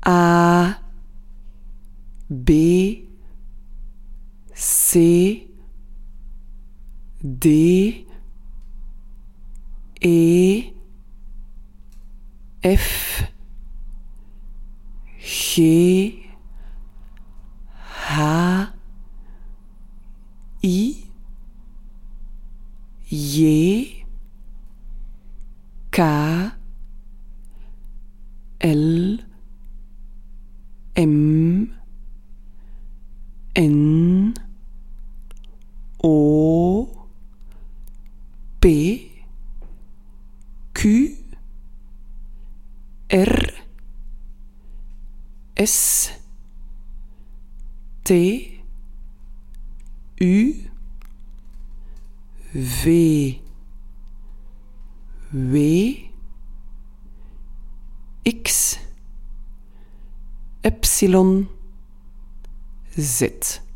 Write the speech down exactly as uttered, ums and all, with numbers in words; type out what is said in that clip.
A, B, C, D, E, F, G, H, I, J, K, L, M, N, O, P, Q, R, S, T, U, V, W, X, Y, Z.